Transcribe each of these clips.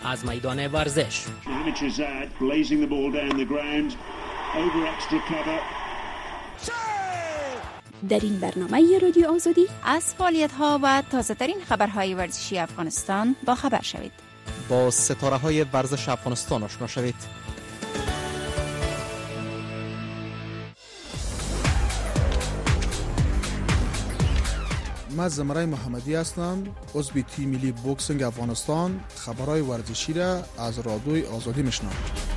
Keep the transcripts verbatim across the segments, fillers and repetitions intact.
از میدان ورزش. در این برنامه رادیو آزادی از فعالیت‌ها و تازه‌ترین خبرهای ورزشی افغانستان با خبر شوید. با ستاره‌های ورزش افغانستان آشنا شوید. من زمرای محمدی هستم، عضو تیم ملی بوکسینگ افغانستان. خبرهای ورزشی را از رادیوی آزادی میشنوم.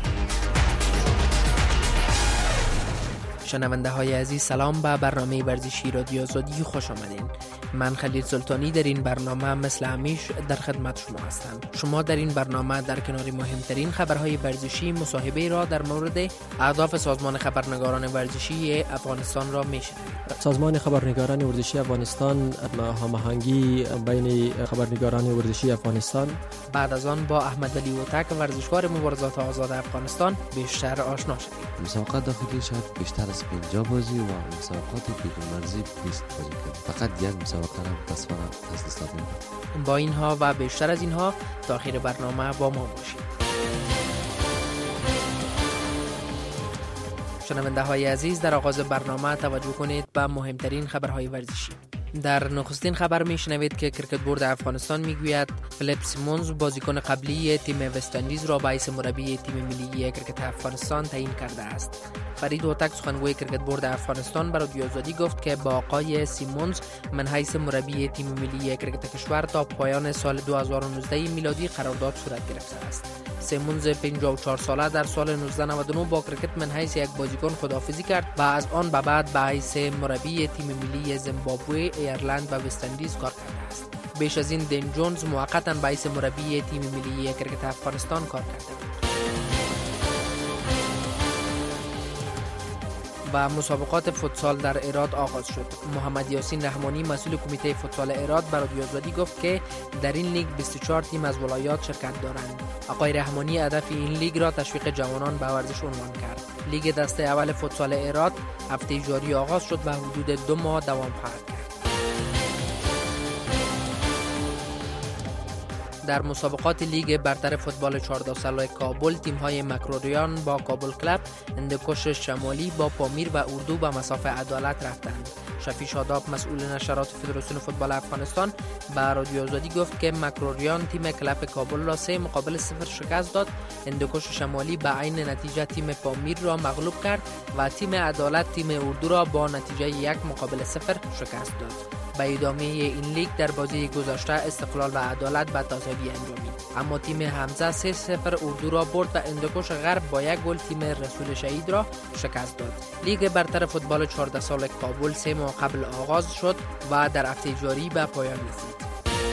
شنونده های عزیز، سلام به برنامه ورزشی رادیو آزادی خوش آمدین. من خلیل سلطانی در این برنامه مثل همیشه در خدمت شما هستم. شما در این برنامه در کنار مهمترین خبرهای ورزشی مصاحبه را در مورد اهداف سازمان خبرنگاران ورزشی افغانستان را میشنوید. سازمان خبرنگاران ورزشی افغانستان هماهنگی بین خبرنگاران ورزشی افغانستان. بعد از آن با احمد علی اوتک ورزشکار مبارزات آزاد افغانستان بیشتر آشنا شدیم. مسابقات داخلی شاید بیشتر از پنجاه بازی و مسابقات بیرون مرزی بیست بازی کرد. فقط یک مسابقه را پس فقط از دست دادیم. با اینها و بیشتر از اینها تا آخر برنامه با ما باشید. شنونده های عزیز، در آغاز برنامه توجه کنید به مهمترین خبرهای ورزشی. در نخستین خبر میشنوید که کرکت بورد افغانستان میگوید فلیپ سیمونز بازیکن قبلی تیم وست اندیز را به حیث مربی تیم ملی کرکت افغانستان تعیین کرده است. فرید هوتک سخنگوی کرکت بورد افغانستان به رادیو آزادی گفت که با آقای سیمونز من حیث مربی تیم ملی کرکت کشور تا پایان سال دو هزار و نوزده میلادی قرارداد صورت گرفته است. سیمونز پنجاه و چهار ساله در سال نوزده نود و نه با کرکت من حیث یک بازیکن خداحافظی کرد و از آن به بعد به حیث مربی تیم ملی زیمبابوه، ایرلند و وست اندیز کار کرده است. بیش از این دین جونز موقتا به حیث مربی تیم ملی کرکت افغانستان کار کرده بود. و مسابقات فوتسال در ایراد آغاز شد. محمد یاسین رحمانی مسئول کمیته فوتسال ایراد به رادیو آزادی گفت که در این لیگ بیست و چهار تیم از ولایات شرکت دارند. آقای رحمانی هدف این لیگ را تشویق جوانان به ورزش عنوان کرد. لیگ دسته اول فوتسال ایراد هفته جاری آغاز شد و حدود دو ماه دوام خواهد کرد. در مسابقات لیگ برتر فوتبال چهارده ساله کابل، تیم‌های مکروریان با کابل کلب، هندوکش شمالی با پامیر و اردو به مسافه عدالت رفتند. شفیع شاداب مسئول نشرات فدراسیون فوتبال افغانستان به رادیو آزادی گفت که مکروریان تیم کلب کابل را سه مقابل صفر شکست داد. هندوکش شمالی به عین نتیجه تیم پامیر را مغلوب کرد و تیم عدالت تیم اردو را با نتیجه یک مقابل صفر شکست داد. به ادامه این لیگ در بازی گذشته استقلال و عدالت به تساوی انجامید، اما تیم حمزه سه صفر اردو را برد و هندوکش غرب با یک گل تیم رسول شهید را شکست داد. لیگ برتر فوتبال چهارده ساله کابل سه ماه قبل آغاز شد و در هفته جاری به پایان رسید.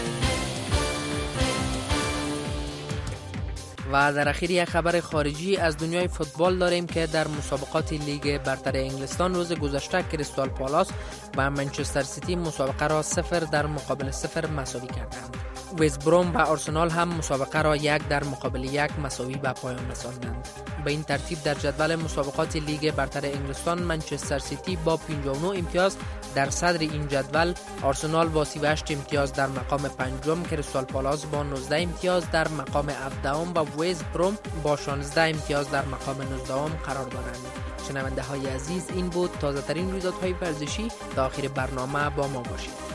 و در اخیر یک خبر خارجی از دنیای فوتبال داریم که در مسابقات لیگ برتر انگلستان روز گذشته کریستال پالاس و منچستر سیتی مسابقه را صفر در مقابل صفر مساوی کردند. وست بروم و آرسنال هم مسابقه را یک در مقابل یک مساوی به پایان رساندند. به این ترتیب در جدول مسابقات لیگ برتر انگلستان منچستر سیتی با پنجاه و نه امتیاز در صدر این جدول، آرسنال با سی و هشت امتیاز در مقام پنجم، کریستال پالاس با نوزده امتیاز در مقام هفدهم و وست بروم با شانزده امتیاز در مقام نوزدهم قرار دارند. شنونده های عزیز، این بود تازه ترین رویدادهای ورزشی. تا آخر برنامه با ما باشید.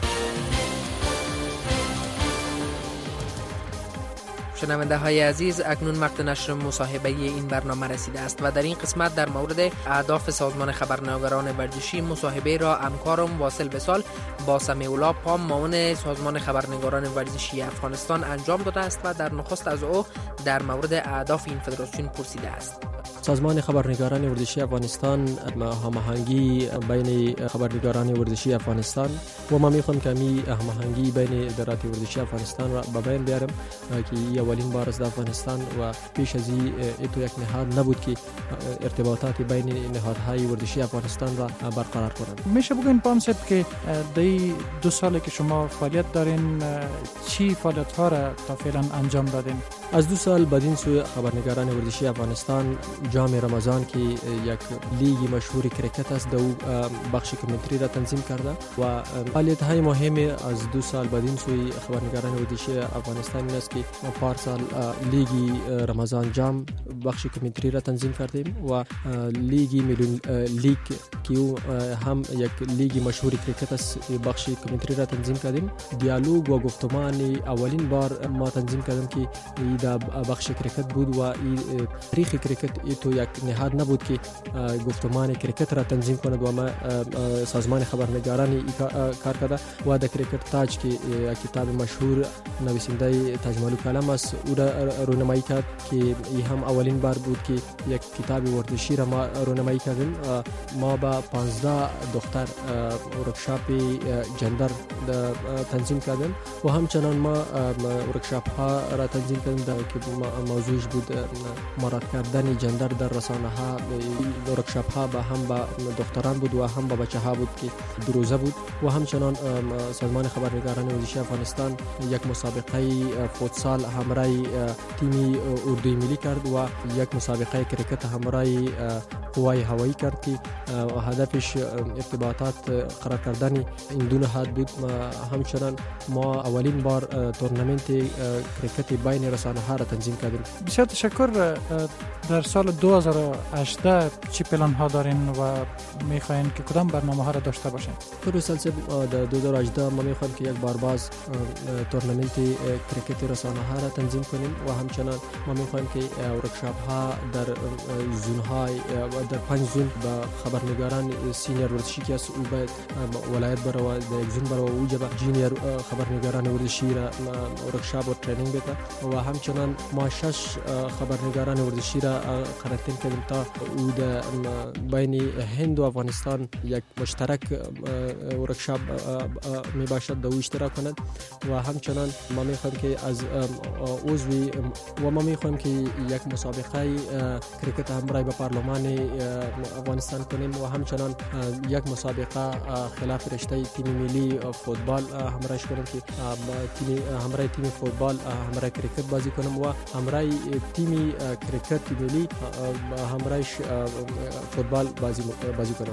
شنونده های عزیز، اکنون وقت نشر مصاحبه این برنامه رسیده است و در این قسمت در مورد اهداف سازمان خبرنگاران ورزشی مصاحبه را همکارم واصل وصال با سمیع‌الله پام معاون سازمان خبرنگاران ورزشی افغانستان انجام داده است و در نخست از او در مورد اهداف این فدراسیون پرسیده است. سازمان خبرنگاران ورزشی افغانستان هماهنگی بین خبرنگاران ورزشی افغانستان و ما میخوام که می هماهنگی بین ادارات ورزشی افغانستان را به بیان بیارم که اولین بار است در افغانستان و پیش از این تو یک نهاد نبود که ارتباطات بین نهادهای ورزشی افغانستان را برقرار کنند. میشه بگین پام صاحب که در دو سالی که شما فعالیت دارین چی فعالیت ها را تا فعلا انجام دادین؟ از دو سال بعدین سوی خبرنگاران ورزشی افغانستان جام رمضان که یک لیگ مشهور کرکت است دو بخش کامنتری را تنظیم کرده و فعالیت های مهم از دو سال بعدین سوی خبرنگاران ورزشی افغانستان این است که ما پارسال لیگ رمضان جام بخش کامنتری را تنظیم کردیم و لیگ میلیون لیگ که هم یک لیگ مشهور کرکت است بخش کامنتری را تنظیم کردیم. دیالوگ و گفتمان اولین بار ما تنظیم کردیم که در بخش کرکت بود و تاریخ کرکت تو یک نهاد نبود که گفتمان کرکت را تنظیم کند و ما سازمان خبرنگاران کار کرده و در کرکت تاج که کتاب مشهور نویسنده تاج ملک علم است او را رونمایی کرد که این هم اولین بار بود که یک کتاب ورزشی را ما رونمایی کردیم. ما با پانزده دختر ورکشاپ جندر تنظیم کردیم و همچنان ما ورکشاپ ها را تنظیم کردیم که موضوعش بود مراد کردن جندر در رسانه ها. ورکشاپ ها با هم با دختران بود و هم با بچه ها بود که دو روزه بود و همچنان سازمان خبرنگاران ورزشی افغانستان یک مسابقه فوتسال همراه تیم اردوی ملی کرد و یک مسابقه کرکت همراه قوای هوایی کرد که هدفش ارتباطات قرار کردن این دو نهاد بود. همچنان ما اولین بار تورنمنت کرکت بین رسانه ها را تنظیم کردیم. بسیار تشکر. در سال دو هزار و هجده چی پلان ها دارین و میخواین که کدام برنامه ها را داشته باشین؟ طور سلسله در دو هزار و هجده ما میخوایم که یک بار باز تورنمنت کرکت رسانه ها را تنظیم کنیم و همچنان ما میخوایم که ورکشاپ ها در زون های در پنج زون با خبرنگاران سینیر ورزشی که است او باید ولایت برای و در یک زون برای و اوجه با جینیر خبرنگاران ورزشی را ورکشاپ و ترینینگ بده و همچنان ما شش خبرنگاران ورزشی را قرارتین کردیم تا او در بین هند و افغانستان یک مشترک ورکشاپ می باشد در او اشتراک کند و همچنان ما میخوایم که از عضوی و ما میخوایم که یک مسابقه کرکت همراه با پارلمان افغانستان کنیم و همچنان یک مسابقه خلاف رشته تیم ملی فوتبال همراهش کنیم که تیم همراه تیم فوتبال همراه کرکت بازی کنیم و همراه تیم کرکت ملی همراهش فوتبال بازی بازی کنیم.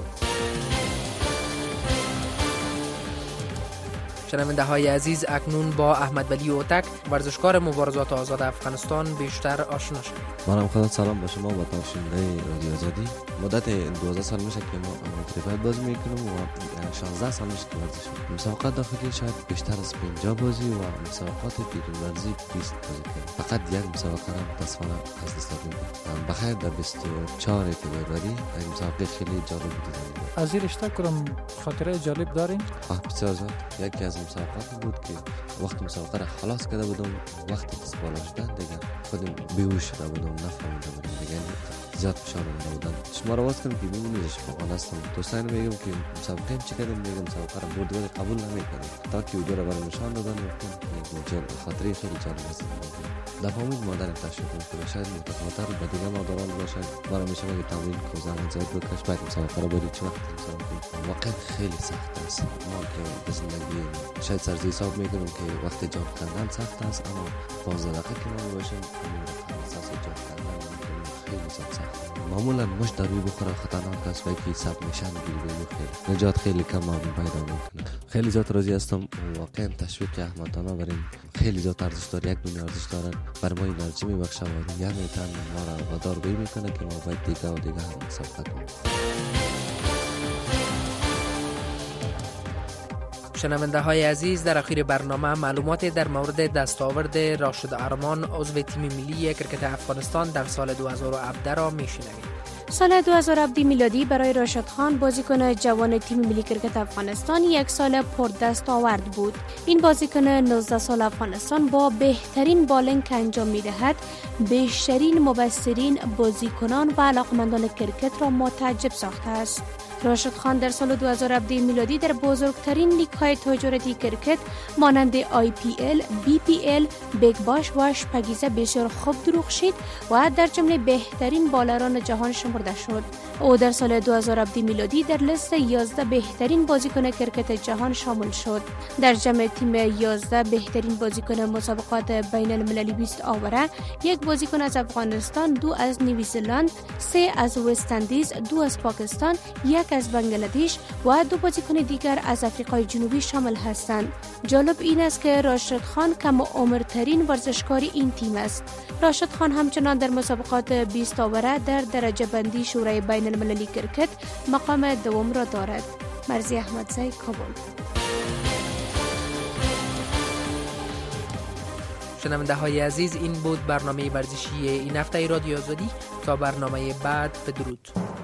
شنونده های عزیز، اکنون با احمد ولی اوتک ورزشکار مبارزات آزاد افغانستان بیشتر آشنا شدیم. منم خدا سلام به شما و تماشاگران رادیو آزادی. مدت دوازده سال میشه که ما کرکت بازی میکنم و شانزده سال میشه که ورزش میکنم. مسابقات داخلی شاید بیشتر از پنجاه بازی و مسابقات بیرون ورزی بیست بازی کردم. فقط یک مسابقه را متاسفانه از دست دادم. بخیر در بیست و چهار فبروری این مسابقه خیلی جالب بود. از این رشته کدام خاطره جالب دارین؟ آه بسیار زیاد. یکی از مسابقات بود که وقت مسابقه را خلاص کرده بودم، وقت دست بالا شدن دیگه خودم بیهوش شده بودم، نفهمیده بودم دیگه، زیاد فشار آمده بودن. شما را واس کنم که می‌بینید شفاخانه هستم. دوستان میگم که مسابقه چی کردم، میگم مسابقه را برد ولی قبول نمی‌کنم تا که او را برام نشان دادن گفتم که خاطره خیلی جالب است. دفعه مادر تشویق می‌کنه شاید متفاوت‌تر با دیگه مادران باشه. برام میشه که تمرین کو زمان زیاد بکش بعد مسابقه را برید چه وقت مسابقه واقعا خیلی سخت است. ما که زندگی شاید سرزی حساب میکنم که وقت جان کردن سخت است، اما پانزده دقیقه که ما باشیم همین اساس جان کردن خیلی سخت. معمولا مش در روی بخوره خطرناک است و که سب نشان گیری خیلی نجات خیلی کم ما پیدا میکنه. خیلی زیاد راضی هستم. واقعا تشویق احمدانه بریم خیلی زیاد ارزش داره. یک دنیا ارزش داره بر ما انرژی میبخشه و یعنی تن ما را وادار به میکنه که ما باید دیگه و دیگه هم مسابقه کنیم. شنونده های عزیز، در اخیر برنامه معلومات در مورد دستاورد راشد ارمان عضو تیم ملی کرکت افغانستان در سال دو هزار و هفده را میشنوید. سال دو هزار و هفده میلادی برای راشد خان بازیکن جوان تیم ملی کرکت افغانستان یک سال پردستاورد بود. این بازیکن نوزده سال افغانستان با بهترین بالینگ که انجام میدهد بیشترین مبصرین، بازیکنان و علاقمندان کرکت را متعجب ساخته است. راشد خان در سال دو هزار و هفده میلادی در بزرگترین لیگ‌های تجارتی کرکت مانند آی پی ال، بی پی ال، بیگ باش و اشپگیزه بسیار خوب درخشید و در جمله بهترین بالران جهان شمرده شد. او در سال دو هزار و هفده میلادی در لیست یازده بهترین بازیکن کرکت جهان شامل شد. در جمع تیم یازده بهترین بازیکن مسابقات بین المللی بیست آوره، یک بازیکن از افغانستان، دو از نیوزیلند، سه از وست اندیز، دو از پاکستان، یک از بنگلادش و دو بازیکن دیگر از آفریقای جنوبی شامل هستند. جالب این است که راشد خان کم عمرترین ورزشکار این تیم است. راشد خان همچنان در مسابقات بیست آوره در درجه بندی شورای بین المللی کرکت مقام دوم را دارد. مرزی احمدزی، کابل. شنونده های عزیز، این بود برنامه ورزشی این هفته رادیو آزادی. تا برنامه بعد، بدرود.